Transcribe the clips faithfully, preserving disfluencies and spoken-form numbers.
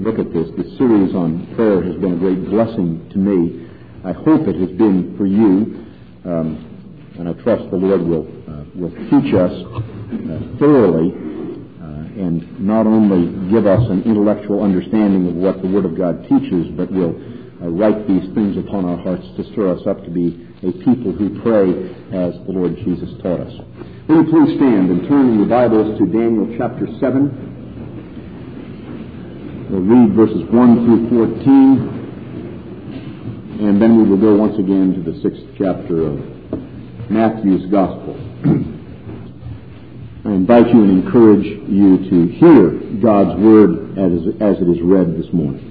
look at this. The series on prayer has been a great blessing to me. I hope it has been for you, um, and I trust the Lord will uh, will teach us uh, thoroughly uh, and not only give us an intellectual understanding of what the Word of God teaches, but will uh, write these things upon our hearts to stir us up to be a people who pray as the Lord Jesus taught us. Will you please stand and turn in your Bibles to Daniel chapter seven. We'll read verses one through fourteen, and then we will go once again to the sixth chapter of Matthew's Gospel. I invite you and encourage you to hear God's Word as, as it is read this morning.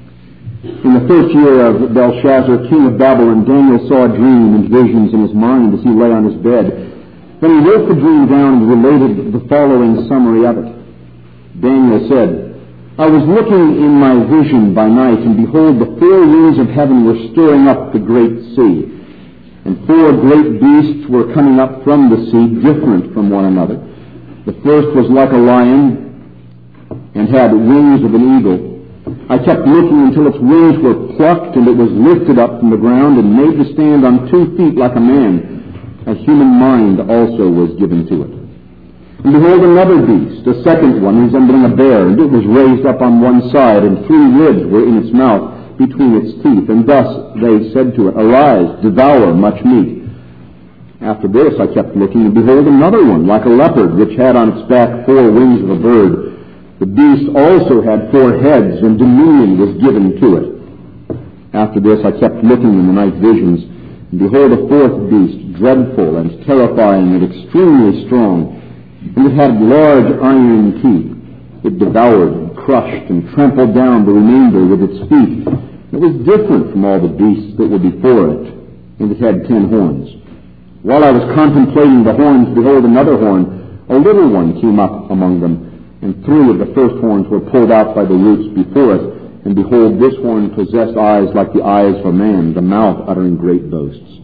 In the first year of Belshazzar, king of Babylon, Daniel saw a dream and visions in his mind as he lay on his bed. Then he wrote the dream down and related the following summary of it. Daniel said, I was looking in my vision by night, and behold, the four winds of heaven were stirring up the great sea. And four great beasts were coming up from the sea, different from one another. The first was like a lion, and had wings of an eagle. I kept looking until its wings were plucked, and it was lifted up from the ground, and made to stand on two feet like a man. A human mind also was given to it. And behold, another beast, a second one, resembling a bear, and it was raised up on one side, and three ribs were in its mouth between its teeth. And thus they said to it, Arise, devour much meat. After this I kept looking, and behold, another one, like a leopard, which had on its back four wings of a bird. The beast also had four heads, and dominion was given to it. After this I kept looking in the night visions, and behold, a fourth beast, dreadful and terrifying and extremely strong. And it had large iron teeth. It devoured and crushed and trampled down the remainder with its feet. It was different from all the beasts that were before it, and it had ten horns. While I was contemplating the horns, behold, another horn, a little one, came up among them, and three of the first horns were pulled out by the roots before it. And behold, this horn possessed eyes like the eyes of a man, the mouth uttering great boasts.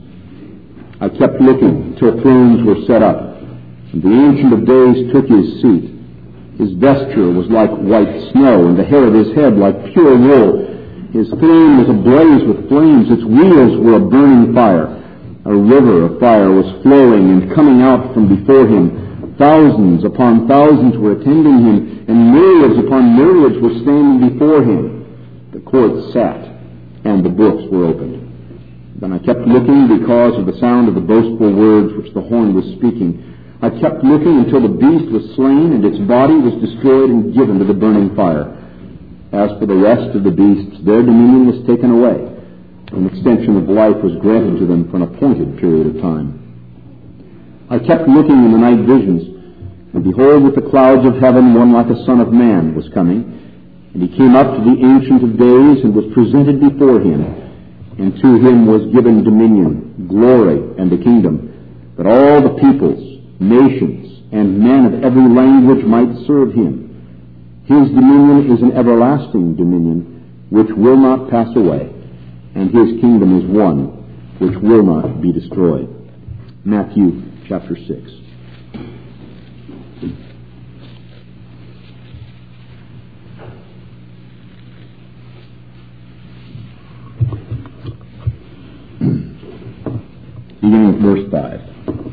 I kept looking till thrones were set up. And the Ancient of Days took his seat. His vesture was like white snow, and the hair of his head like pure wool. His throne was ablaze with flames. Its wheels were a burning fire. A river of fire was flowing and coming out from before him. Thousands upon thousands were attending him, and myriads upon myriads were standing before him. The court sat, and the books were opened. Then I kept looking because of the sound of the boastful words which the horn was speaking. I kept looking until the beast was slain, and its body was destroyed and given to the burning fire. As for the rest of the beasts, their dominion was taken away. An extension of life was granted to them for an appointed period of time. I kept looking in the night visions, and behold, with the clouds of heaven, one like a son of man was coming. And he came up to the Ancient of Days, and was presented before him. And to him was given dominion, glory, and a kingdom, that all the peoples, nations, and men of every language might serve him. His dominion is an everlasting dominion, which will not pass away, and his kingdom is one which will not be destroyed. Matthew chapter six. Beginning with verse five.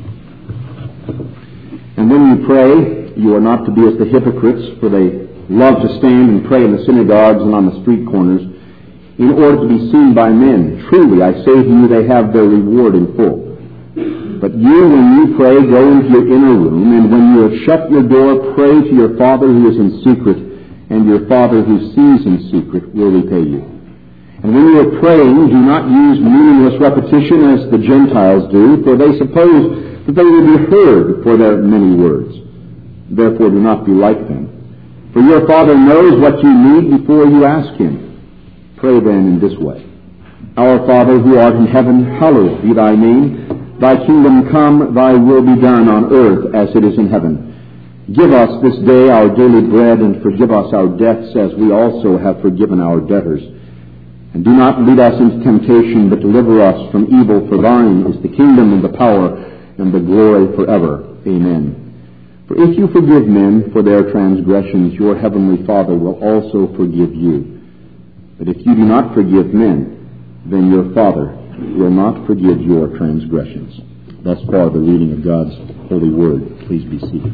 And when you pray, you are not to be as the hypocrites, for they love to stand and pray in the synagogues and on the street corners, in order to be seen by men. Truly, I say to you, they have their reward in full. But you, when you pray, go into your inner room, and when you have shut your door, pray to your Father who is in secret, and your Father who sees in secret will repay you. And when you are praying, do not use meaningless repetition as the Gentiles do, for they suppose that they will be heard for their many words. Therefore do not be like them. For your Father knows what you need before you ask him. Pray then in this way. Our Father who art in heaven, hallowed be thy name. Thy kingdom come, thy will be done on earth as it is in heaven. Give us this day our daily bread, and forgive us our debts as we also have forgiven our debtors. And do not lead us into temptation, but deliver us from evil. For thine is the kingdom and the power and the glory forever. Amen. For if you forgive men for their transgressions, your heavenly Father will also forgive you. But if you do not forgive men, then your Father will not forgive your transgressions. Thus far, the reading of God's holy word. Please be seated.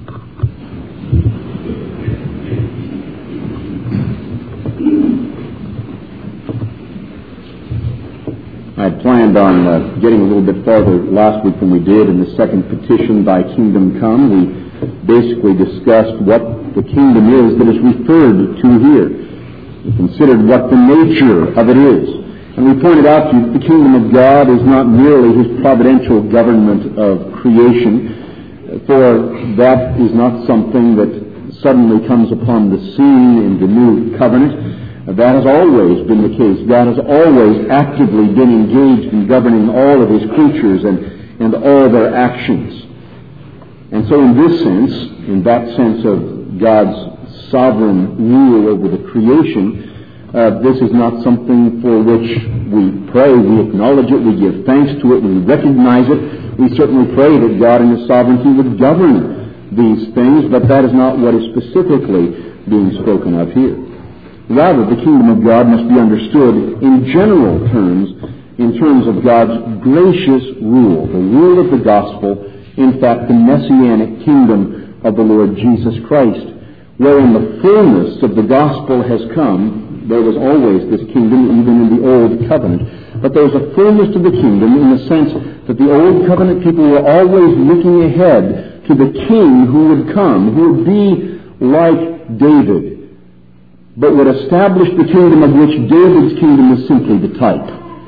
I had planned on uh, getting a little bit farther last week than we did in the second petition, Thy Kingdom Come. We basically discussed what the kingdom is that is referred to here. We considered what the nature of it is. And we pointed out to you that the kingdom of God is not merely His providential government of creation, for that is not something that suddenly comes upon the scene in the new covenant. That has always been the case. God has always actively been engaged in governing all of His creatures and, and all their actions. And so in this sense, in that sense of God's sovereign rule over the creation, uh, this is not something for which we pray, we acknowledge it, we give thanks to it, we recognize it. We certainly pray that God in His sovereignty would govern these things, but that is not what is specifically being spoken of here. Rather, the kingdom of God must be understood in general terms, in terms of God's gracious rule, the rule of the gospel, in fact, the messianic kingdom of the Lord Jesus Christ, wherein the fullness of the gospel has come. There was always this kingdom, even in the Old Covenant. But there was a fullness to the kingdom in the sense that the Old Covenant people were always looking ahead to the king who would come, who would be like David, but would establish the kingdom of which David's kingdom is simply the type.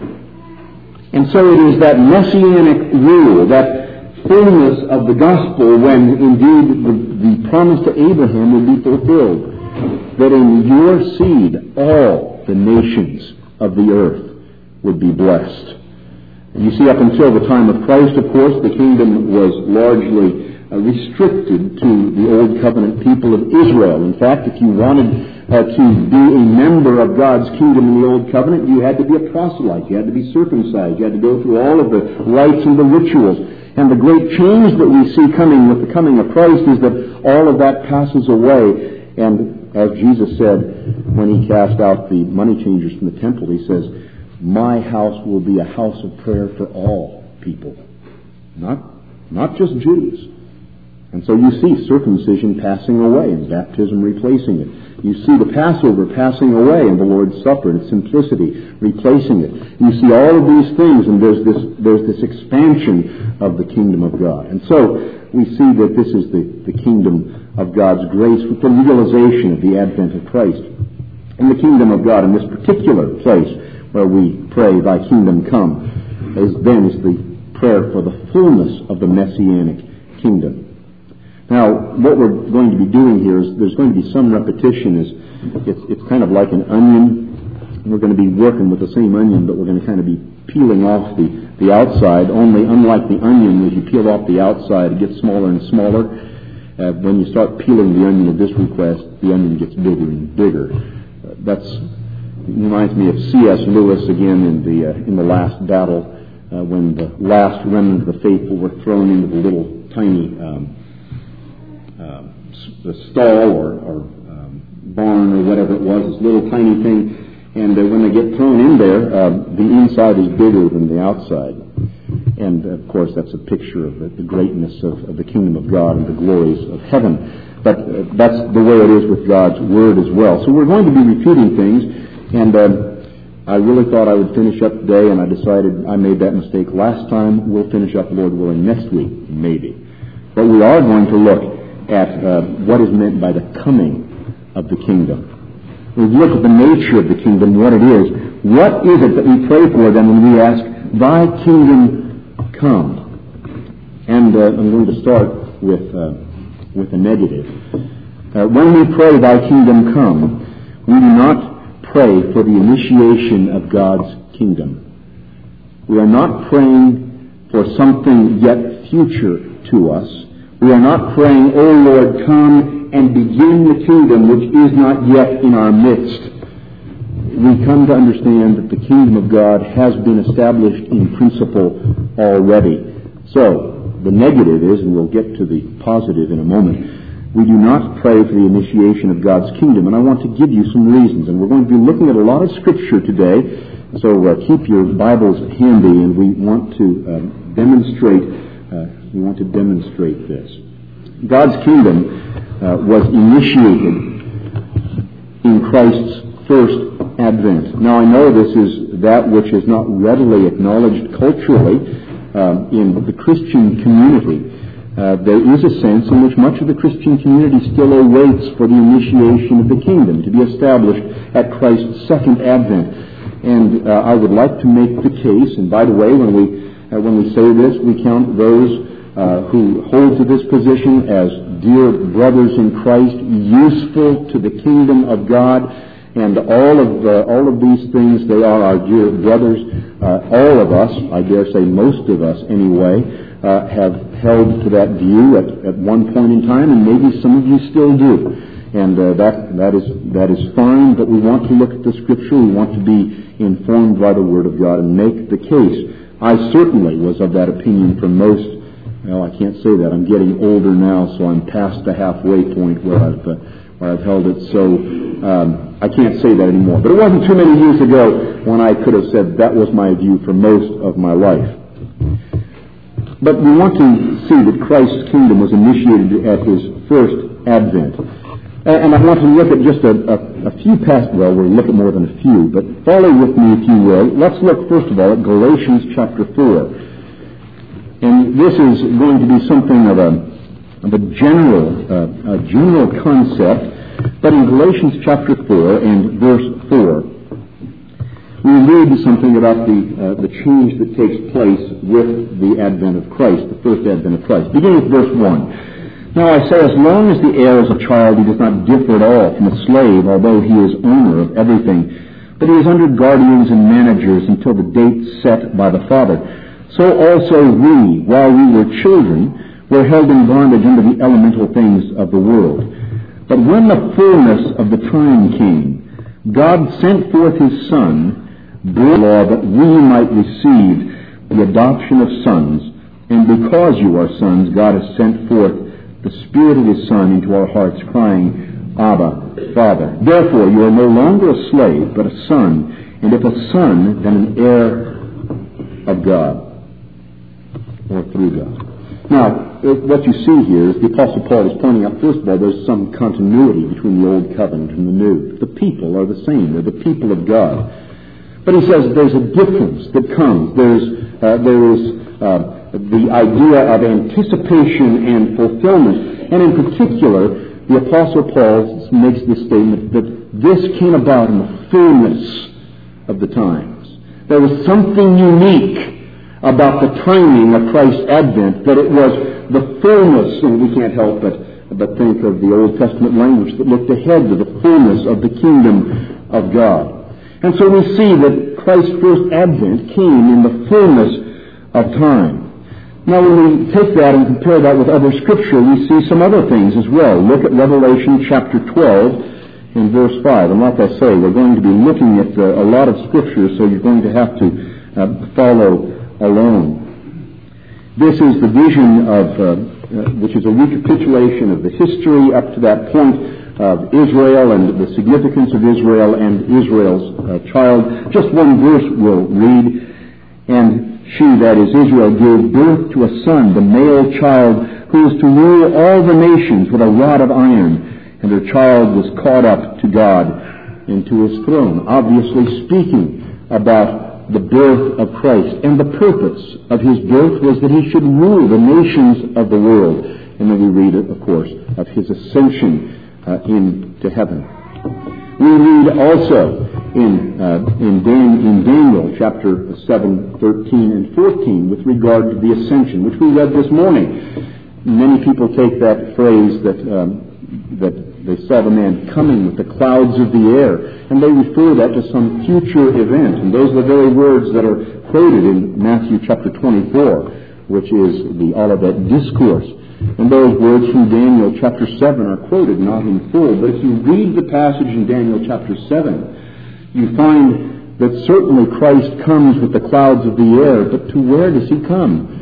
And so it is that messianic rule, that fullness of the gospel, when indeed the, the promise to Abraham would be fulfilled, that in your seed all the nations of the earth would be blessed. And you see, up until the time of Christ, of course, the kingdom was largely uh, restricted to the Old Covenant people of Israel. In fact, if you wanted Uh, to be a member of God's kingdom in the Old Covenant, you had to be a proselyte, you had to be circumcised, you had to go through all of the rites and the rituals. And the great change that we see coming with the coming of Christ is that all of that passes away. And as Jesus said when He cast out the money changers from the temple, He says, my house will be a house of prayer for all people, not, not just Jews. And so you see circumcision passing away and baptism replacing it. You see the Passover passing away and the Lord's Supper and its simplicity replacing it. You see all of these things, and there's this there's this expansion of the kingdom of God. And so we see that this is the, the kingdom of God's grace with the realization of the advent of Christ. And the kingdom of God in this particular place where we pray, Thy kingdom come, is then is the prayer for the fullness of the messianic kingdom. Now, what we're going to be doing here is there's going to be some repetition. Is it's, it's kind of like an onion. We're going to be working with the same onion, but we're going to kind of be peeling off the, the outside. Only, unlike the onion, as you peel off the outside, it gets smaller and smaller. Uh, when you start peeling the onion at this request, the onion gets bigger and bigger. Uh, that's reminds me of C S Lewis again in the uh, in the last battle, uh, when the last remnant of the faithful were thrown into the little tiny Um, the stall or, or um, barn or whatever it was, this little tiny thing, and uh, when they get thrown in there, uh, the inside is bigger than the outside. And of course that's a picture of the, the greatness of, of the kingdom of God and the glories of heaven. But uh, that's the way it is with God's Word as well. So we're going to be repeating things, and uh, I really thought I would finish up today, and I decided I made that mistake last time. We'll finish up, Lord willing, next week, maybe. But we are going to look at uh, what is meant by the coming of the kingdom. We look at the nature of the kingdom, what it is. What is it that we pray for then when we ask, Thy kingdom come? And uh, I'm going to start with uh, with a negative. Uh, when we pray, Thy kingdom come, we do not pray for the initiation of God's kingdom. We are not praying for something yet future to us. We are not praying, O Lord, come and begin the kingdom which is not yet in our midst. We come to understand that the kingdom of God has been established in principle already. So, the negative is, and we'll get to the positive in a moment, we do not pray for the initiation of God's kingdom. And I want to give you some reasons. And we're going to be looking at a lot of Scripture today. So uh, keep your Bibles handy, and we want to uh, demonstrate. Uh, we want to demonstrate this. God's kingdom uh, was initiated in Christ's first advent. Now, I know this is that which is not readily acknowledged culturally um, in the Christian community. Uh, there is a sense in which much of the Christian community still awaits for the initiation of the kingdom to be established at Christ's second advent. And uh, I would like to make the case, and by the way, when we uh, when we say this, we count those uh, who hold to this position as dear brothers in Christ, useful to the kingdom of God, and all of uh, all of these things, they are our dear brothers. Uh, all of us, I dare say most of us anyway, uh, have held to that view at, at one point in time, and maybe some of you still do. And uh, that that is that is fine, but we want to look at the Scripture. We want to be informed by the Word of God and make the case. I certainly was of that opinion for most. Well, I can't say that. I'm getting older now, so I'm past the halfway point where I've uh, where I've held it. So um, I can't say that anymore. But it wasn't too many years ago when I could have said that was my view for most of my life. But we want to see that Christ's kingdom was initiated at His first advent. And I want to look at just a, a, a few past, well, we'll look at more than a few, but follow with me if you will. Let's look first of all at Galatians chapter four. And this is going to be something of a, of a general, uh, a general concept, but in Galatians chapter four and verse four, we read something about the, uh, the change that takes place with the advent of Christ, the first advent of Christ. Beginning with verse one. Now I say, as long as the heir is a child, he does not differ at all from a slave, although he is owner of everything. But he is under guardians and managers until the date set by the Father. So also we, while we were children, were held in bondage under the elemental things of the world. But when the fullness of the time came, God sent forth His Son, brought law that we might receive the adoption of sons. And because you are sons, God has sent forth the Spirit of His Son into our hearts, crying, Abba, Father. Therefore, you are no longer a slave, but a son. And if a son, then an heir of God, or through God. Now, what you see here is the Apostle Paul is pointing out, first of all, there's some continuity between the Old Covenant and the New. The people are the same. They're the people of God. But he says there's a difference that comes. There's, uh, there is... Uh, the idea of anticipation and fulfillment. And in particular, the Apostle Paul makes this statement that this came about in the fullness of the times. There was something unique about the timing of Christ's advent, that it was the fullness, and we can't help but, but think of the Old Testament language that looked ahead to the fullness of the kingdom of God. And so we see that Christ's first advent came in the fullness of time. Now, when we take that and compare that with other Scripture, we see some other things as well. Look at Revelation chapter twelve and verse five. And like I say, we're going to be looking at uh, a lot of Scripture, so you're going to have to uh, follow along. This is the vision of, uh, uh, which is a recapitulation of the history up to that point of Israel and the significance of Israel and Israel's uh, child. Just one verse we'll read. And she, that is Israel, gave birth to a son, the male child, who is to rule all the nations with a rod of iron. And her child was caught up to God and to His throne. Obviously speaking about the birth of Christ. And the purpose of His birth was that He should rule the nations of the world. And then we read, of course, of His ascension uh, into heaven. We read also in uh, in, Dan, in Daniel chapter seven, thirteen, and fourteen with regard to the ascension, which we read this morning. Many people take that phrase that um, that they saw the man coming with the clouds of the air, and they refer that to some future event. And those are the very words that are quoted in Matthew chapter twenty-four, which is the Olivet Discourse. And those words from Daniel chapter seven are quoted, not in full. But if you read the passage in Daniel chapter seven, you find that certainly Christ comes with the clouds of the air, but to where does He come?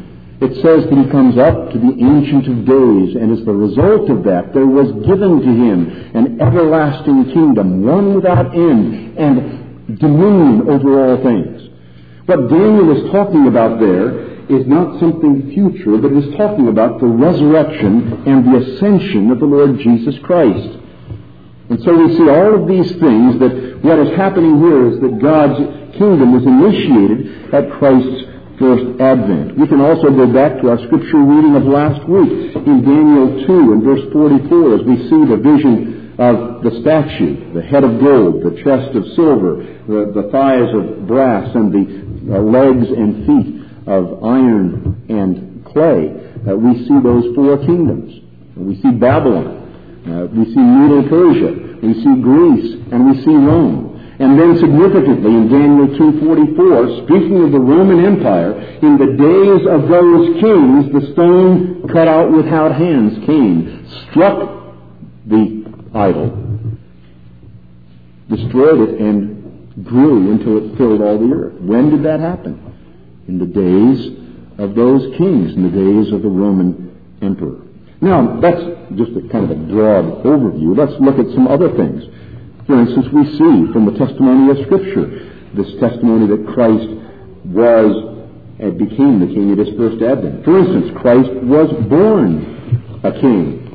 It says that he comes up to the Ancient of Days, and as the result of that, there was given to him an everlasting kingdom, one without end, and dominion over all things. What Daniel is talking about there is not something future, but it is talking about the resurrection and the ascension of the Lord Jesus Christ. And so we see all of these things, that what is happening here is that God's kingdom is initiated at Christ's first advent. We can also go back to our scripture reading of last week in Daniel two and verse forty-four, as we see the vision of the statue, the head of gold, the chest of silver, the, the thighs of brass, and the uh, legs and feet of iron and clay. Uh, we see those four kingdoms. We see Babylon. Uh, we see Medo-Persia. We see Greece. And we see Rome. And then significantly in Daniel two forty-four, speaking of the Roman Empire, in the days of those kings, the stone cut out without hands came, struck the idol, destroyed it, and grew until it filled all the earth. When did that happen? In the days of those kings, in the days of the Roman emperor. Now, that's just a kind of a broad overview. Let's look at some other things. For instance, we see from the testimony of Scripture this testimony that Christ was and became the king at his first advent. For instance, Christ was born a king.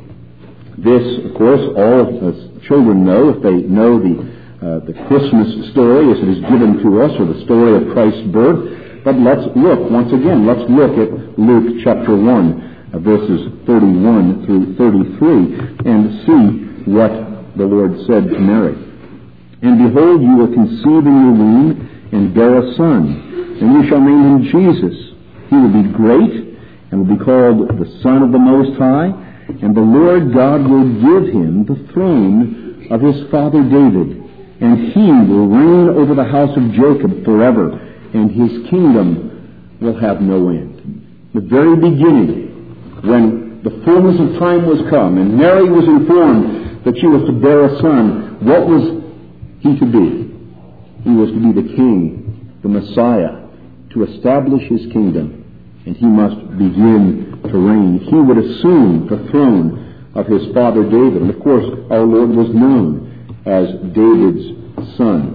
This, of course, all uh, children know if they know the uh, the Christmas story as it is given to us, or the story of Christ's birth. But let's look once again. Let's look at Luke chapter one, uh, verses thirty-one through thirty-three, and see what the Lord said to Mary. And behold, you will conceive in your womb and bear a son, and you shall name him Jesus. He will be great, and will be called the Son of the Most High, and the Lord God will give him the throne of his father David, and he will reign over the house of Jacob forever, and his kingdom will have no end. The very beginning, when the fullness of time was come, and Mary was informed that she was to bear a son, what was he to be? He was to be the king, the Messiah, to establish his kingdom, and he must begin to reign. He would assume the throne of his father David. And of course, our Lord was known as David's son.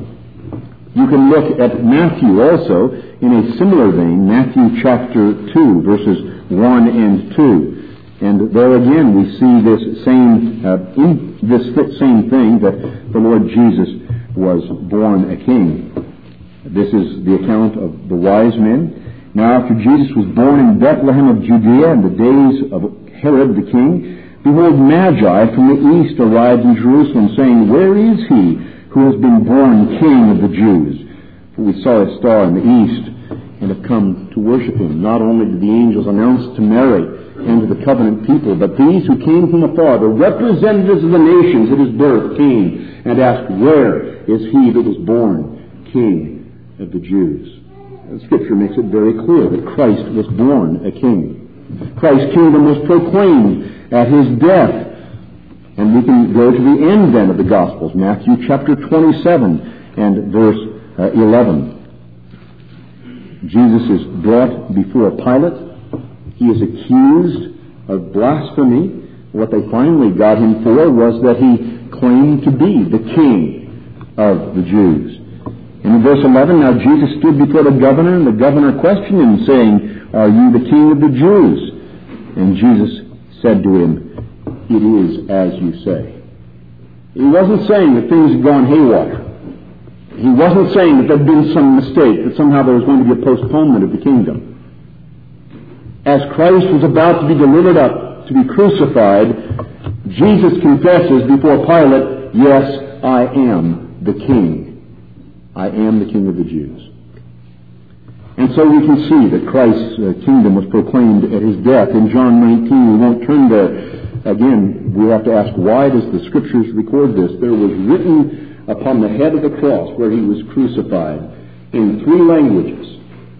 You can look at Matthew also in a similar vein, Matthew chapter two, verses one and two. And there again we see this same uh, in this same thing, that the Lord Jesus was born a king. This is the account of the wise men. Now after Jesus was born in Bethlehem of Judea in the days of Herod the king, behold, Magi from the east arrived in Jerusalem, saying, Where is he who has been born King of the Jews? For we saw a star in the east and have come to worship him. Not only did the angels announce to Mary and to the covenant people, but these who came from afar, the representatives of the nations at his birth, came and asked, Where is he that was born King of the Jews? And Scripture makes it very clear that Christ was born a king. Christ's kingdom was proclaimed at his death. And we can go to the end then of the Gospels, Matthew chapter twenty-seven and verse uh, eleven. Jesus is brought before Pilate. He is accused of blasphemy. What they finally got him for was that he claimed to be the king of the Jews. And in verse eleven, now Jesus stood before the governor, and the governor questioned him, saying, Are you the king of the Jews? And Jesus said to him, It is as you say. He wasn't saying that things had gone haywire. He wasn't saying that there had been some mistake, that somehow there was going to be a postponement of the kingdom. As Christ was about to be delivered up, to be crucified, Jesus confesses before Pilate, Yes, I am the king. I am the king of the Jews. And so we can see that Christ's uh, kingdom was proclaimed at his death. In John nineteen, we won't turn there. Again, we have to ask, why does the Scriptures record this? There was written upon the head of the cross where he was crucified in three languages: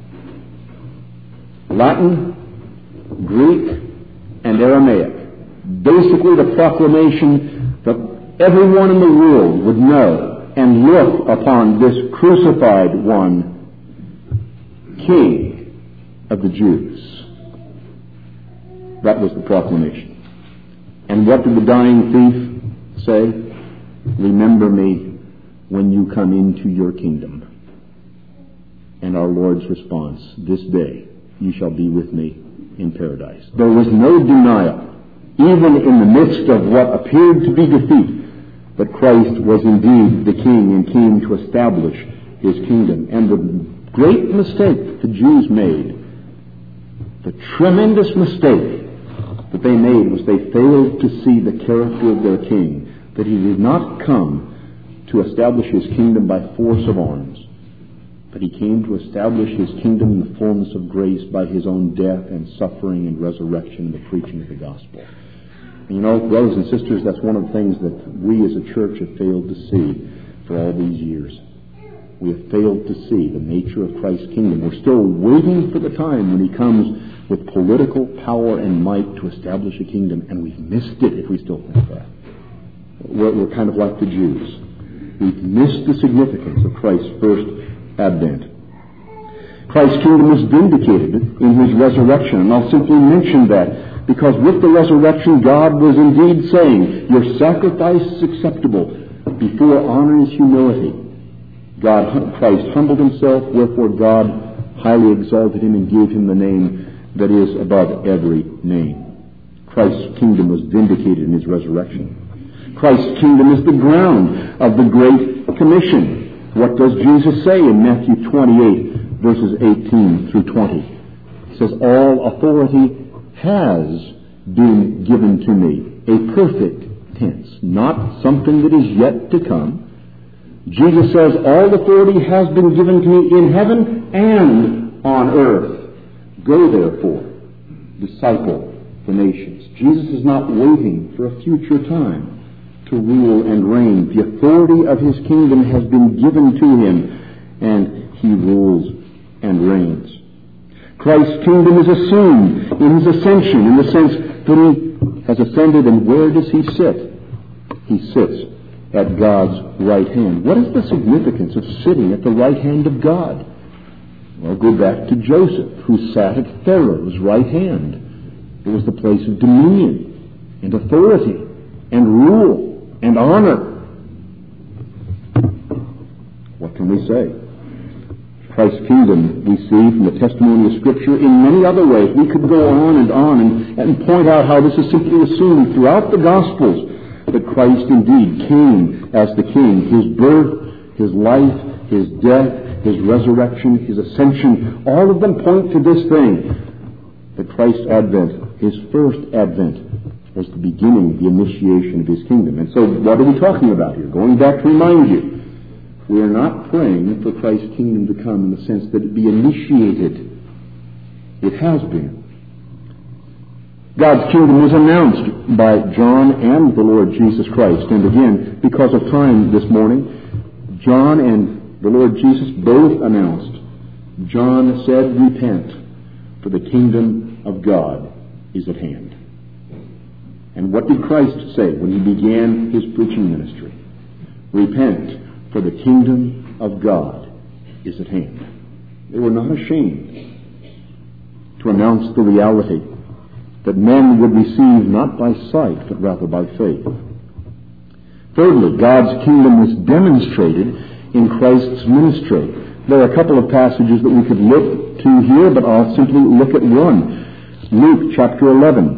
Latin, Greek, and Aramaic. Basically the proclamation that everyone in the world would know and look upon this crucified one, King of the Jews. That was the proclamation. And what did the dying thief say? Remember me when you come into your kingdom. And our Lord's response, this day you shall be with me in paradise. There was no denial, even in the midst of what appeared to be defeat, that Christ was indeed the King and came to establish his kingdom. And the great mistake the Jews made, the tremendous mistake that they made, was they failed to see the character of their King, that he did not come to establish his kingdom by force of arms, but he came to establish his kingdom in the fullness of grace by his own death and suffering and resurrection and the preaching of the gospel. And you know, brothers and sisters, that's one of the things that we as a church have failed to see for all these years. We have failed to see the nature of Christ's kingdom. We're still waiting for the time when he comes with political power and might to establish a kingdom, and we've missed it if we still think that. We're, we're kind of like the Jews. We've missed the significance of Christ's first advent. Christ's kingdom is vindicated in his resurrection, and I'll simply mention that because with the resurrection, God was indeed saying, your sacrifice is acceptable. Before honor is humility. God, Christ humbled himself, wherefore God highly exalted him and gave him the name that is above every name. Christ's kingdom was vindicated in his resurrection. Christ's kingdom is the ground of the Great Commission. What does Jesus say in Matthew twenty-eight, verses eighteen through twenty? He says, all authority has been given to me. A perfect tense, not something that is yet to come. Jesus says, all authority has been given to me in heaven and on earth. Go therefore, disciple the nations. Jesus is not waiting for a future time to rule and reign. The authority of his kingdom has been given to him, and he rules and reigns. Christ's kingdom is assumed in his ascension, in the sense that he has ascended, and where does he sit? He sits at God's right hand. What is the significance of sitting at the right hand of God? Well, go back to Joseph, who sat at Pharaoh's right hand. It was the place of dominion and authority and rule and honor. What can we say? Christ's kingdom we see from the testimony of Scripture in many other ways. We could go on and on and, and point out how this is simply assumed throughout the Gospels that Christ indeed came as the King. His birth, his life, his death, his resurrection, his ascension, all of them point to this thing, that Christ's advent, his first advent, was the beginning, the initiation of his kingdom. And so what are we talking about here? Going back to remind you, we are not praying for Christ's kingdom to come in the sense that it be initiated. It has been. God's kingdom was announced by John and the Lord Jesus Christ. And again, because of time this morning, John and the Lord Jesus both announced. John said, repent, for the kingdom of God is at hand. And what did Christ say when he began his preaching ministry? Repent, for the kingdom of God is at hand. They were not ashamed to announce the reality that men would receive not by sight, but rather by faith. Thirdly, God's kingdom was demonstrated in Christ's ministry. There are a couple of passages that we could look to here, but I'll simply look at one. Luke chapter eleven.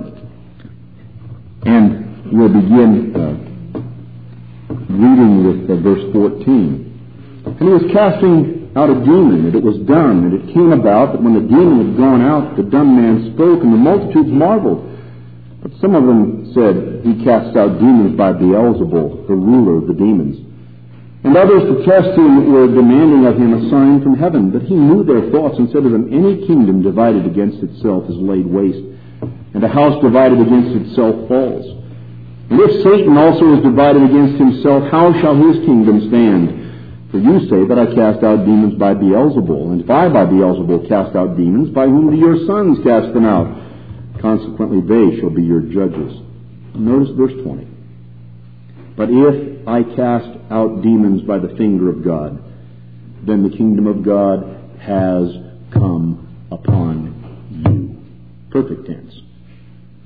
And we'll begin uh, reading with uh, verse fourteen. And he was casting out a demon, and it was done. And it came about that when the demon had gone out, the dumb man spoke, and the multitudes marveled. But some of them said, he casts out demons by Beelzebul, the ruler of the demons. And others to test him were demanding of him a sign from heaven. But he knew their thoughts and said to them, any kingdom divided against itself is laid waste, and a house divided against itself falls. And if Satan also is divided against himself, how shall his kingdom stand? For you say that I cast out demons by Beelzebul, and if I by Beelzebul cast out demons, by whom do your sons cast them out? Consequently they shall be your judges. Notice verse twenty. But if I cast out demons by the finger of God, then the kingdom of God has come upon you. Perfect tense.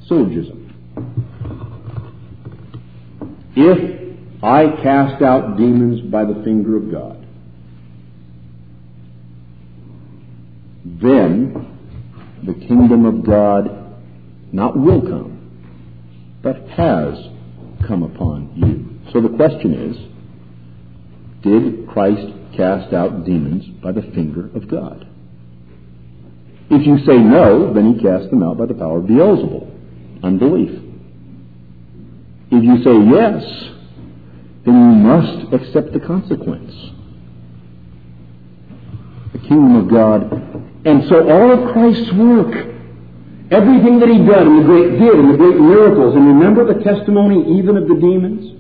syllogism. If I cast out demons by the finger of God, then the kingdom of God not will come, but has come upon you. So the question is, did Christ cast out demons by the finger of God? If you say no, then he cast them out by the power of Beelzebul, unbelief. If you say yes, then you must accept the consequence. The kingdom of God. And so all of Christ's work, everything that he did and the great did and the great miracles, and remember the testimony even of the demons?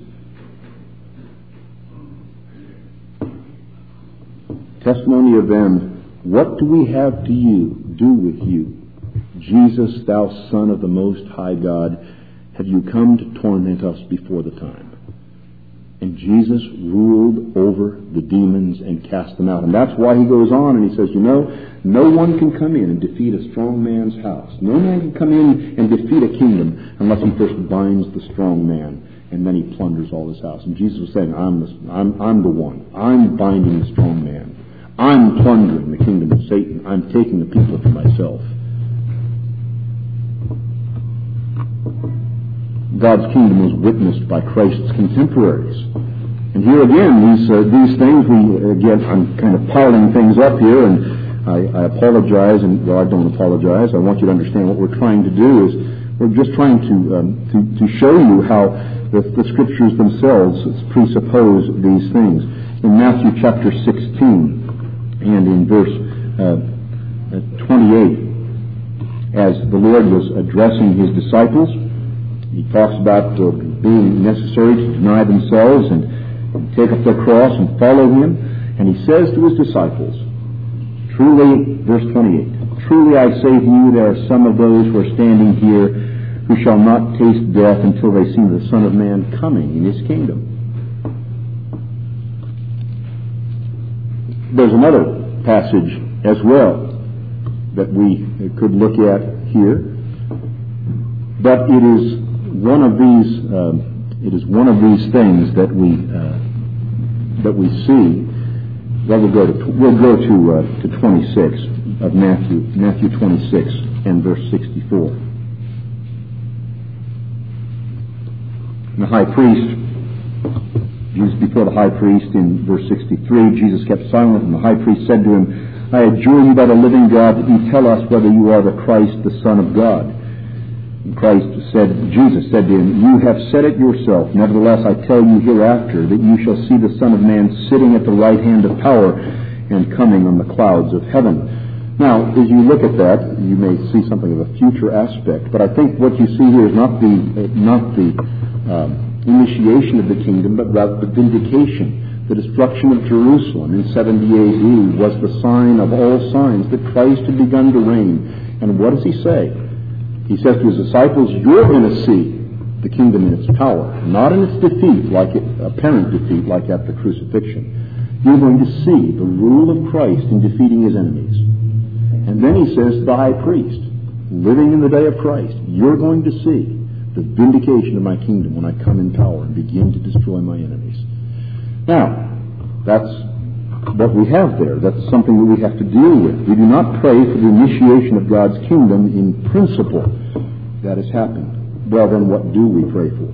Testimony of them, what do we have to you, do with you? Jesus, thou Son of the Most High God, have you come to torment us before the time? And Jesus ruled over the demons and cast them out. And that's why he goes on and he says, you know, no one can come in and defeat a strong man's house. No man can come in and defeat a kingdom unless he first binds the strong man and then he plunders all his house. And Jesus was saying, I'm the, I'm, I'm the one. I'm binding the strong man. I'm plundering the kingdom of Satan. I'm taking the people for myself. God's kingdom was witnessed by Christ's contemporaries. And here again, these uh, these things, we again, I'm kind of piling things up here, and I, I apologize, and well, I don't apologize. I want you to understand what we're trying to do is we're just trying to um, to, to show you how the, the Scriptures themselves presuppose these things. In Matthew chapter sixteen and in verse uh, twenty-eight, as the Lord was addressing his disciples, he talks about uh, being necessary to deny themselves and, and take up their cross and follow him. And he says to his disciples, truly, verse twenty-eight, truly I say to you, there are some of those who are standing here who shall not taste death until they see the Son of Man coming in his kingdom. There's another passage as well that we could look at here, but it is one of these. Um, it is one of these things that we uh, that we see. Well, we'll go to we'll go to uh, to twenty-six of Matthew Matthew twenty-six and verse sixty-four. And the high priest, Jesus before the high priest in verse sixty-three, Jesus kept silent, and the high priest said to him, I adjure you by the living God that you tell us whether you are the Christ, the Son of God. And Christ said, Jesus said to him, you have said it yourself. Nevertheless, I tell you hereafter that you shall see the Son of Man sitting at the right hand of power and coming on the clouds of heaven. Now, as you look at that, you may see something of a future aspect, but I think what you see here is not the uh, not the um, initiation of the kingdom, but rather the vindication. The destruction of Jerusalem in seventy A D was the sign of all signs that Christ had begun to reign. And what does he say? He says to his disciples, you're going to see the kingdom in its power, not in its defeat, like it, apparent defeat, like at the crucifixion. You're going to see the rule of Christ in defeating his enemies. And then he says to the high priest, living in the day of Christ, you're going to see the vindication of my kingdom when I come in power and begin to destroy my enemies. Now, that's what we have there. That's something that we have to deal with. We do not pray for the initiation of God's kingdom in principle. That has happened. Well, then what do we pray for?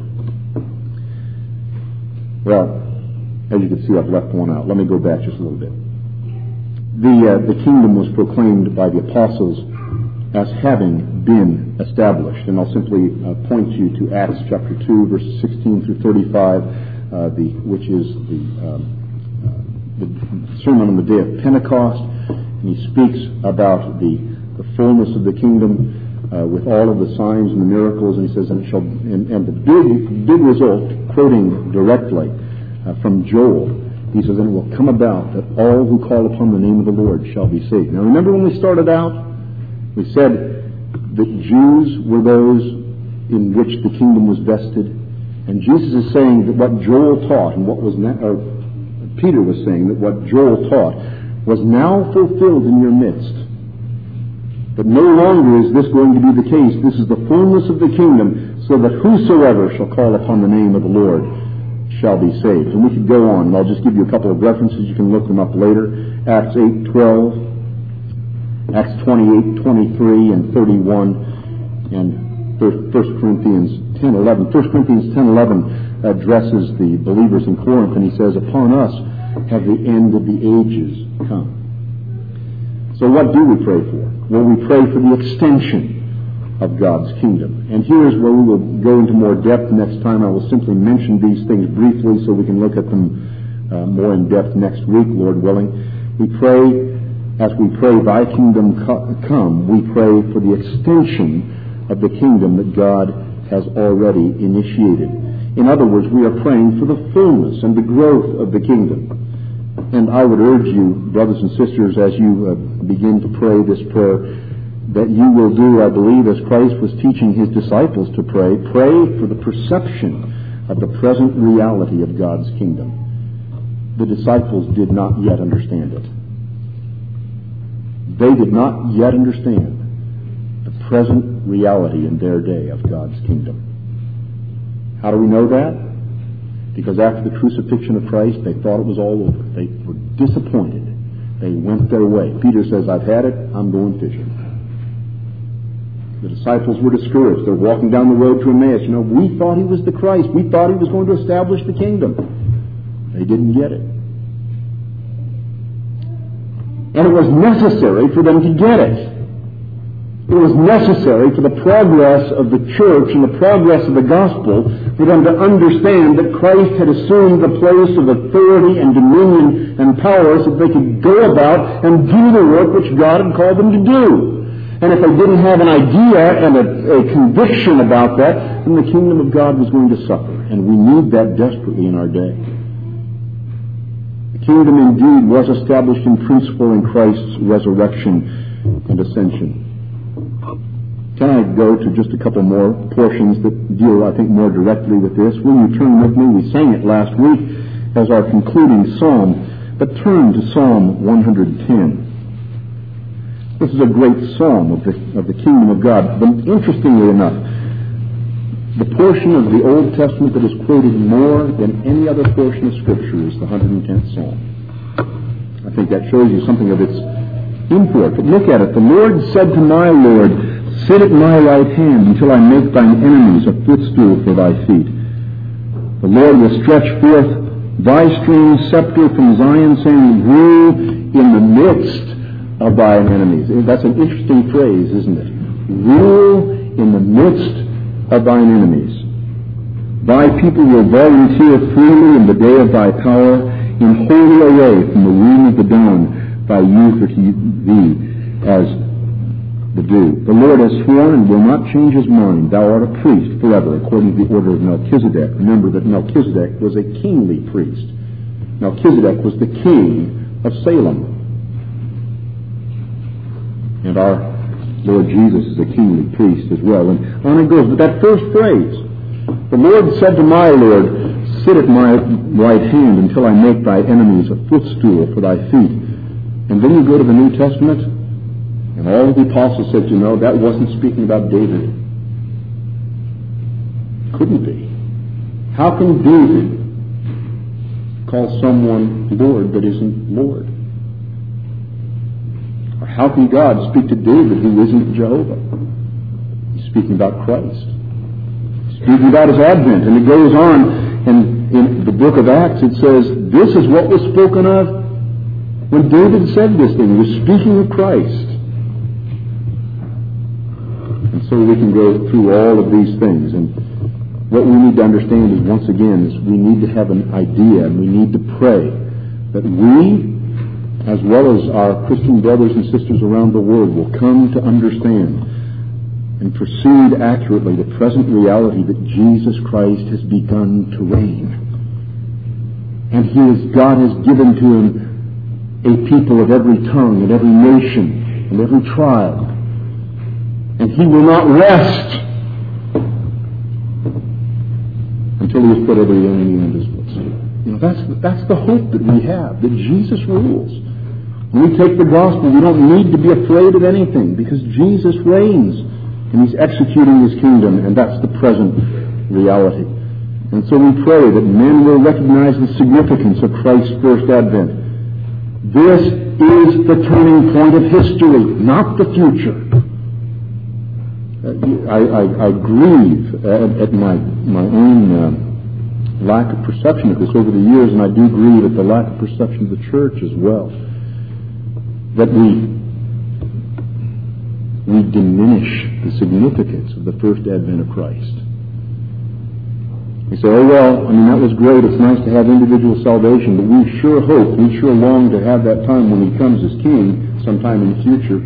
Well, as you can see, I've left one out. Let me go back just a little bit. The, uh, the kingdom was proclaimed by the apostles as having been established. And I'll simply uh, point you to Acts chapter two, verses sixteen through thirty-five, uh, the, which is the, um, uh, the sermon on the day of Pentecost. And he speaks about the, the fullness of the kingdom uh, with all of the signs and the miracles. And he says, and, it shall, and, and the big, big result, quoting directly uh, from Joel, he says, and it will come about that all who call upon the name of the Lord shall be saved. Now remember when we started out, we said that Jews were those in which the kingdom was vested. And Jesus is saying that what Joel taught, and what was now, or Peter was saying that what Joel taught was now fulfilled in your midst. But no longer is this going to be the case. This is the fullness of the kingdom, so that whosoever shall call upon the name of the Lord shall be saved. And we could go on, and I'll just give you a couple of references. You can look them up later. Acts eight twelve, Acts twenty-eight twenty-three and thirty-one, and First Corinthians ten eleven. First Corinthians ten eleven addresses the believers in Corinth, and he says, "Upon us have the end of the ages come." So what do we pray for? Well, we pray for the extension of God's kingdom. And here's where we will go into more depth next time. I will simply mention these things briefly so we can look at them uh, more in depth next week, Lord willing. We pray, as we pray, thy kingdom come, we pray for the extension of the kingdom that God has already initiated. In other words, we are praying for the fullness and the growth of the kingdom. And I would urge you, brothers and sisters, as you uh, begin to pray this prayer, that you will do, I believe, as Christ was teaching his disciples to pray, pray for the perception of the present reality of God's kingdom. The disciples did not yet understand it. They did not yet understand the present reality in their day of God's kingdom. How do we know that? Because after the crucifixion of Christ, they thought it was all over. They were disappointed. They went their way. Peter says, "I've had it. I'm going fishing." The disciples were discouraged. They're walking down the road to Emmaus. You know, we thought he was the Christ. We thought he was going to establish the kingdom. They didn't get it. And it was necessary for them to get it. It was necessary for the progress of the church and the progress of the gospel for them to understand that Christ had assumed the place of authority and dominion and power so that they could go about and do the work which God had called them to do. And if they didn't have an idea and a, a conviction about that, then the kingdom of God was going to suffer. And we need that desperately in our day. The kingdom indeed was established in principle in Christ's resurrection and ascension. Can I go to just a couple more portions that deal, I think, more directly with this? Will you turn with me? We sang it last week as our concluding psalm. But turn to Psalm one ten. This is a great psalm of the, of the kingdom of God. But interestingly enough, the portion of the Old Testament that is quoted more than any other portion of Scripture is the one hundred tenth Psalm. I think that shows you something of its import. But look at it. The Lord said to my Lord, "Sit at my right hand until I make thine enemies a footstool for thy feet." The Lord will stretch forth thy strong scepter from Zion, saying, "Rule in the midst of thine enemies." That's an interesting phrase, isn't it? Rule in the midst of thine enemies. Thy people will volunteer freely in the day of thy power, in holy array from the womb of the dawn, thy youth are to thee as the dew. The Lord has sworn and will not change his mind. Thou art a priest forever, according to the order of Melchizedek. Remember that Melchizedek was a kingly priest. Melchizedek was the king of Salem. And our Lord Jesus is a kingly priest as well. And on it goes. But that first phrase, the Lord said to my Lord, "Sit at my right hand until I make thy enemies a footstool for thy feet." And then you go to the New Testament, and all the apostles said, you know, that wasn't speaking about David. Couldn't be. How can David call someone Lord that isn't Lord? Or how can God speak to David who isn't Jehovah? He's speaking about Christ. He's speaking about his advent. And it goes on, and in the book of Acts it says, this is what was spoken of when David said this thing. He was speaking of Christ. And so we can go through all of these things. And what we need to understand is, once again, is we need to have an idea, and we need to pray that we, as well as our Christian brothers and sisters around the world, will come to understand and proceed accurately the present reality that Jesus Christ has begun to reign. And He is, God has given to Him a people of every tongue and every nation and every tribe. And He will not rest until He has put every enemy under His footstool. You know, that's, that's the hope that we have, that Jesus rules. When we take the gospel, we don't need to be afraid of anything because Jesus reigns and He's executing His kingdom, and that's the present reality. And so we pray that men will recognize the significance of Christ's first advent. This is the turning point of history, not the future. Uh, I, I, I grieve at, at my, my own uh, lack of perception of this over the years, and I do grieve at the lack of perception of the church as well. That we we diminish the significance of the first advent of Christ. We say, oh well, I mean, that was great, it's nice to have individual salvation, but we sure hope, we sure long to have that time when He comes as King sometime in the future.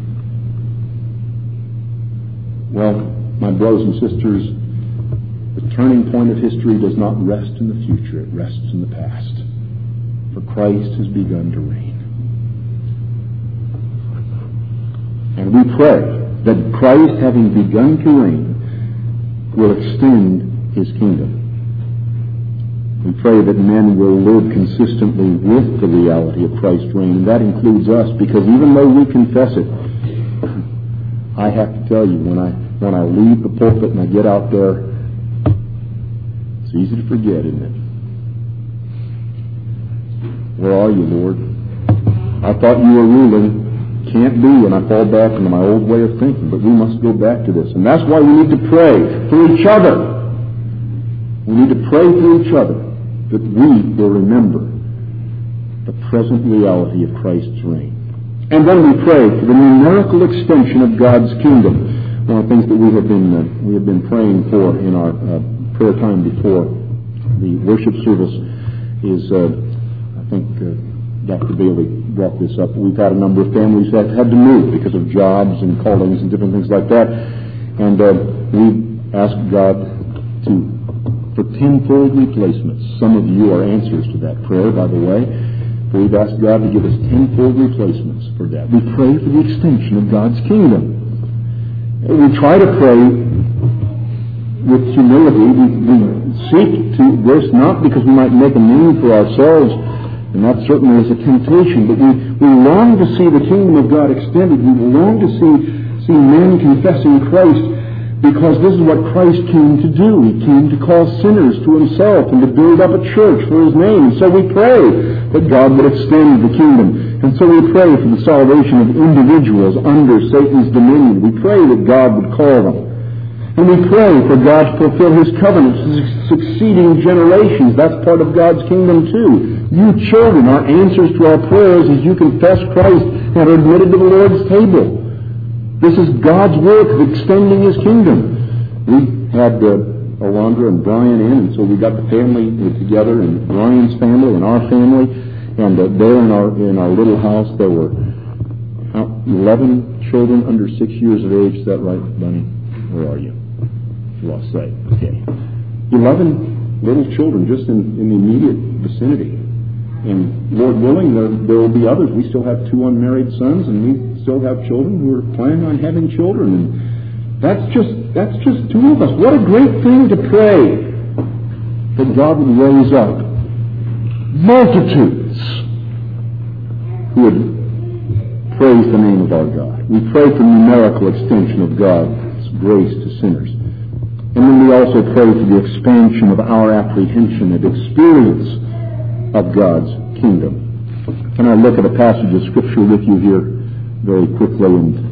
Well, my brothers and sisters, the turning point of history does not rest in the future, it rests in the past. For Christ has begun to reign. And we pray that Christ, having begun to reign, will extend His kingdom. We pray that men will live consistently with the reality of Christ's reign, and that includes us, because even though we confess it, I have to tell you, when I when I leave the pulpit and I get out there, it's easy to forget, isn't it? Where are you, Lord? I thought you were ruling. Can't be, and I fall back into my old way of thinking, but we must go back to this. And that's why we need to pray for each other. We need to pray for each other that we will remember the present reality of Christ's reign. And then we pray for the numerical extension of God's kingdom. One of the things that we have been uh, we have been praying for in our uh, prayer time before the worship service is, uh, I think, uh, Doctor Bailey brought this up. We've had a number of families that had to move because of jobs and callings and different things like that. And uh, we asked God to for tenfold replacements. Some of you are answers to that prayer, by the way. We've asked God to give us tenfold replacements for that. We pray for the extension of God's kingdom. We try to pray with humility. We, we seek to this not because we might make a name for ourselves, and that certainly is a temptation, but we, we long to see the kingdom of God extended. We long to see, see men confessing Christ, because this is what Christ came to do. He came to call sinners to Himself and to build up a church for His name. And so we pray that God would extend the kingdom. And so we pray for the salvation of individuals under Satan's dominion. We pray that God would call them. And we pray for God to fulfill His covenants to succeeding generations. That's part of God's kingdom too. You children are answers to our prayers as you confess Christ and are admitted to the Lord's table. This is God's work of extending His kingdom. We had uh, Alondra and Brian in, and so we got the family together, and Brian's family and our family. And uh, there in our in our little house, there were eleven children under six years of age. Is that right, Bunny? Where are you? You lost sight. Okay. Eleven little children just in, in the immediate vicinity. And Lord willing, there, there will be others. We still have two unmarried sons, and we still have children who are planning on having children. And that's just that's just two of us. What a great thing to pray that God would raise up multitudes who would praise the name of our God. We pray for numerical extension of God's grace to sinners. And then we also pray for the expansion of our apprehension and experience of God's kingdom. Can I look at a passage of Scripture with you here very quickly?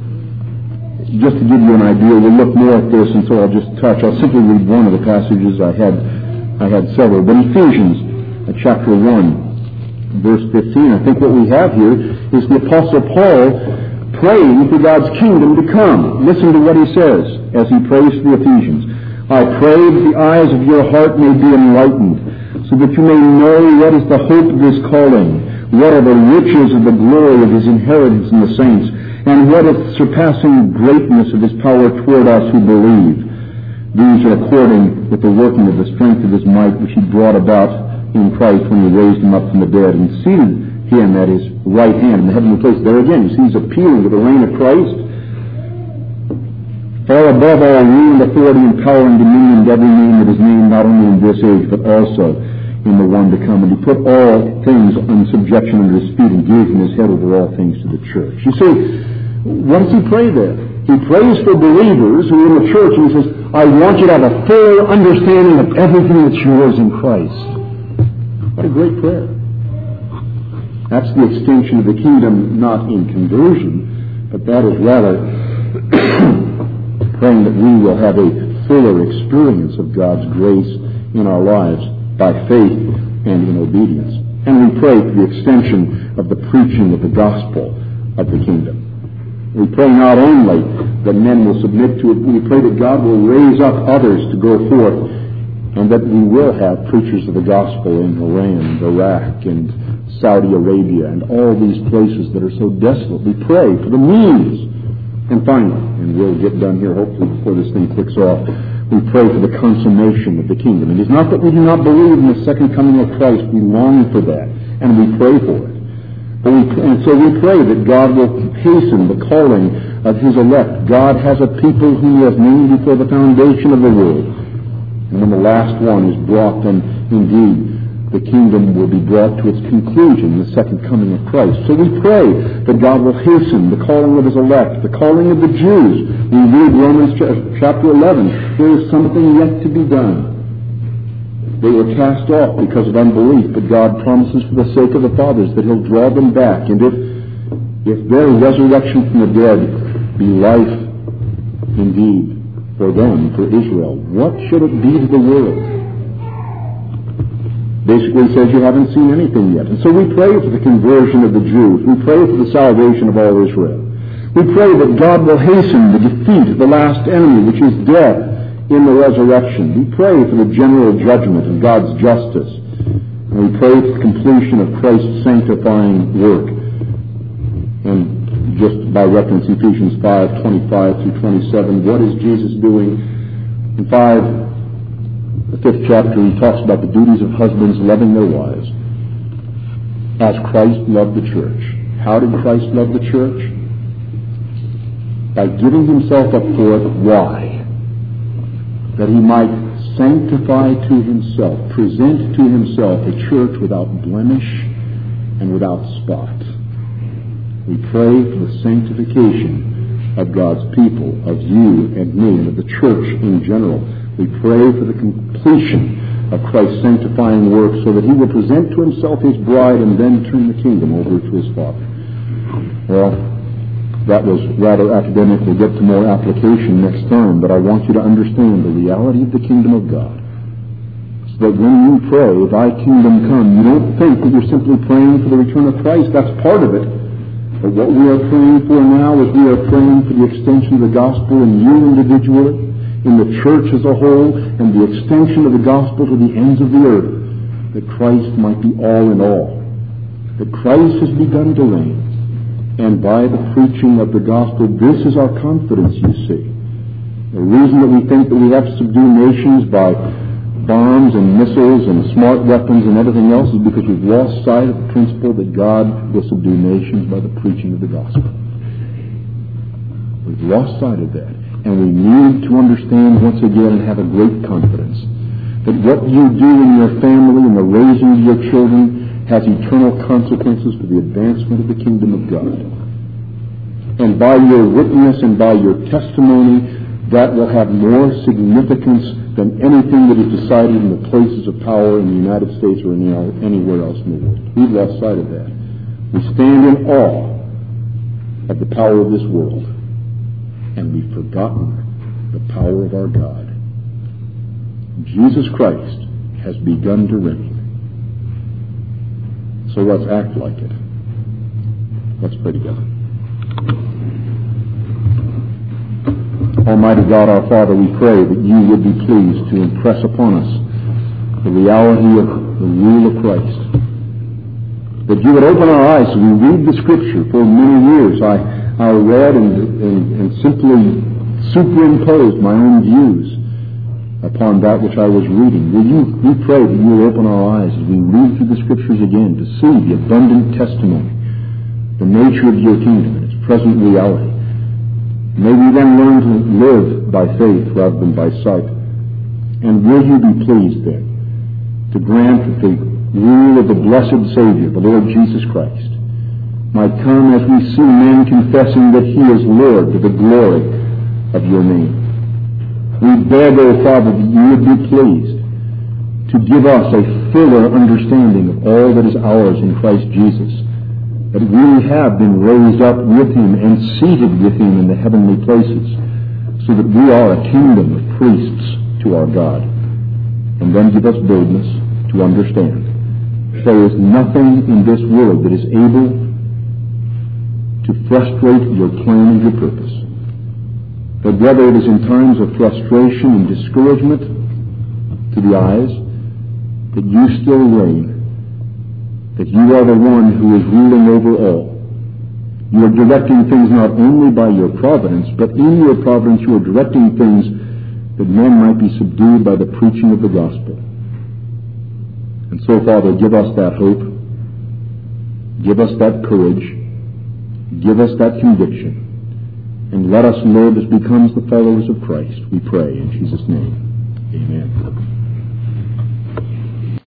And just to give you an idea, we'll look more at this until I'll just touch. I'll simply read one of the passages. I had I had several. But Ephesians chapter one, verse fifteen, I think what we have here is the Apostle Paul praying for God's kingdom to come. Listen to what he says as he prays for the Ephesians. I pray that the eyes of your heart may be enlightened, so that you may know what is the hope of His calling, what are the riches of the glory of His inheritance in the saints, and what is the surpassing greatness of His power toward us who believe. These are according with the working of the strength of His might, which He brought about in Christ when He raised Him up from the dead and seated Him at His right hand in the heavenly place. There again, you see He's appealing to the reign of Christ. Far above all rule and authority and power and dominion and every name that is named, not only in this age, but also in the one to come, and he put all things in subjection under his feet and gave him his head over all things to the church. You see, what does he pray there? He prays for believers who are in the church, and he says, I want you to have a full understanding of everything that's yours in Christ. What a great prayer. That's the extension of the kingdom, not in conversion, but that is rather praying that we will have a fuller experience of God's grace in our lives by faith and in obedience. And we pray for the extension of the preaching of the gospel of the kingdom. We pray not only that men will submit to it, we pray that God will raise up others to go forth, and that we will have preachers of the gospel in Iran, and Iraq, and Saudi Arabia, and all these places that are so desolate. We pray for the means. And finally, and we'll get done here hopefully before this thing clicks off, we pray for the consummation of the kingdom. And it's not that we do not believe in the second coming of Christ. We long for that, and we pray for it. But we, and so we pray that God will hasten the calling of His elect. God has a people whom He has named before the foundation of the world. And when the last one is brought, then indeed the kingdom will be brought to its conclusion, the second coming of Christ. So we pray that God will hasten the calling of His elect, the calling of the Jews. We read Romans chapter eleven. There is something yet to be done. They were cast off because of unbelief, but God promises for the sake of the fathers that He'll draw them back. And if, if their resurrection from the dead be life indeed for them, for Israel, what should it be to the world? Basically says you haven't seen anything yet. And so we pray for the conversion of the Jews. We pray for the salvation of all Israel. We pray that God will hasten the defeat of the last enemy, which is death, in the resurrection. We pray for the general judgment and God's justice. And we pray for the completion of Christ's sanctifying work. And just by reference, Ephesians five, twenty-five through twenty-seven, what is Jesus doing? In five, the fifth chapter, he talks about the duties of husbands loving their wives as Christ loved the church. How did Christ love the church? By giving himself up for it. Why? That he might sanctify to himself, present to himself a church without blemish and without spot. We pray for the sanctification of God's people, of you and me, and of the church in general. We pray for the completion of Christ's sanctifying work so that he will present to himself his bride and then turn the kingdom over to his Father. Well, that was rather academic. We'll get to more application next term, but I want you to understand the reality of the kingdom of God. So that when you pray, thy kingdom come, you don't think that you're simply praying for the return of Christ. That's part of it. But what we are praying for now is we are praying for the extension of the gospel in you individually, in the church as a whole, and the extension of the gospel to the ends of the earth, that Christ might be all in all. That Christ has begun to reign, and by the preaching of the gospel, this is our confidence, you see. The reason that we think that we have to subdue nations by bombs and missiles and smart weapons and everything else is because we've lost sight of the principle that God will subdue nations by the preaching of the gospel. We've lost sight of that. And we need to understand once again and have a great confidence that what you do in your family and the raising of your children has eternal consequences for the advancement of the kingdom of God. And by your witness and by your testimony, that will have more significance than anything that is decided in the places of power in the United States or anywhere else in the world. We've lost sight of that. We stand in awe of the power of this world. And we've forgotten the power of our God. Jesus Christ has begun to reign. So let's act like it. Let's pray together. Almighty God, our Father, we pray that you would be pleased to impress upon us the reality of the rule of Christ. That you would open our eyes as we read the Scripture. For many years I I read and, and, and simply superimposed my own views upon that which I was reading. Will you, we pray that you will open our eyes as we read through the Scriptures again to see the abundant testimony, the nature of your kingdom and its present reality. May we then learn to live by faith rather than by sight. And will you be pleased then to grant that the rule of the blessed Savior, the Lord Jesus Christ, might come as we see men confessing that He is Lord to the glory of Your name. We beg, O Father, that You would be pleased to give us a fuller understanding of all that is ours in Christ Jesus, that we have been raised up with Him and seated with Him in the heavenly places, so that we are a kingdom of priests to our God. And then give us boldness to understand. There is nothing in this world that is able to frustrate Your plan and Your purpose. But whether it is in times of frustration and discouragement to the eyes, that You still reign, that You are the one who is ruling over all. You are directing things not only by Your providence, but in Your providence You are directing things that men might be subdued by the preaching of the gospel. And so, Father, give us that hope. Give us that courage. Give us that conviction. And let us live as becomes the followers of Christ, we pray in Jesus' name. Amen.